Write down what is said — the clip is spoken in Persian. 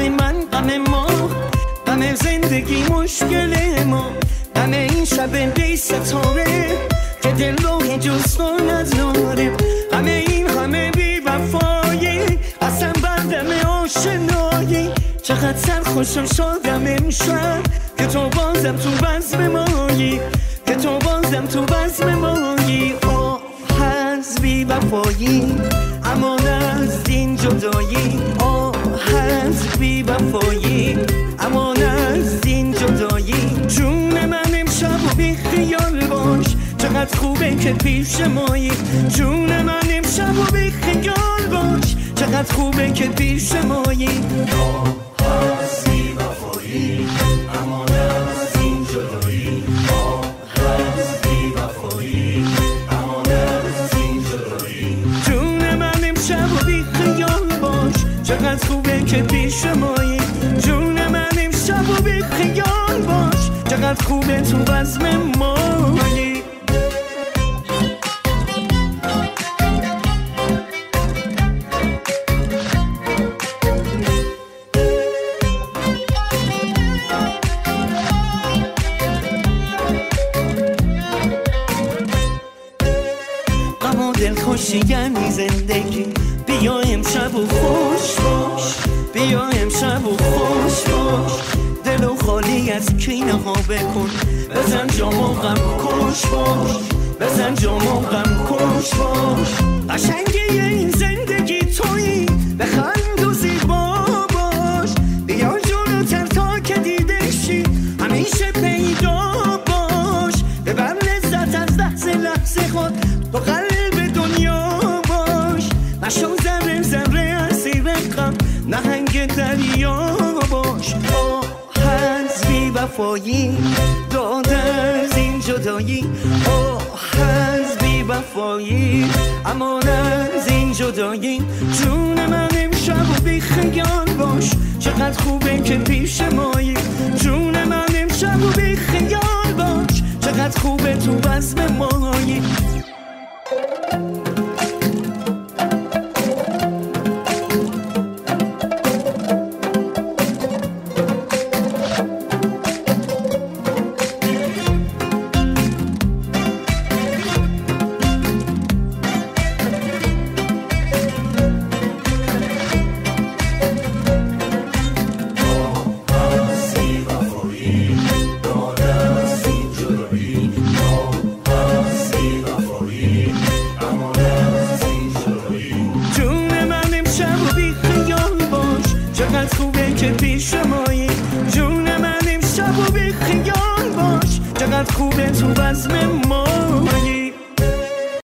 من غم ما، غم زندگی مشکل ما، غم این شب بی ستاره که دل رو جستان از ناره، غم این همه بی وفایی اصلا بردم آشنایی. چقدر سرخوشم شدم امشب که تو بازم تو بزم مایی، که تو بازم تو بزم مایی. آه از بی وفایی امان از این جدایی، آه از بی وفایی امان از این جدایی. جون من امشب و بی خیال باش، چقدر خوبه که پیش مایی. جون من امشب و بی خیال باش، چقدر خوبه که پیش مایی. آه از بی وفایی امان از این جدایی، آه از بی وفایی امان از این جدایی. جون من امشب و بی خیال باش، چقدر خوبه که پیش مایی. جون من امشب و بی خیال باش، چقدر خوبه تو بزم مایی. دلخوشی یعنی زندگی، بیا امشب و خوش باش، بیا امشب و خوش باش. دلو خالی از کینه ها بکن، بزن جام و غم کش باش، بزن جام و غم کش باش. قشنگی این زندگی تویی، بخند و زیبا باش. بیا جلوتر تا که دیده شی، همیشه پیدا باش. ببر لذت از لحظه لحظه خود، تو قلب دنیا باش. نشو ذره ذره اسیر غم، نهنگ دریا باش. آه از بی وفایی داد از این جدایی، آه از بی وفایی امان از این جدایی. جون من امشب و بی خیال باش، چقدر خوبه که پیش مایی. جون من امشب و بی خیال باش، چقدر خوبه تو بزم مایی. چقدر خوبه که پیش مایی. جون من امشب و بی خیال باش، چقدر خوبه تو بزم مایی.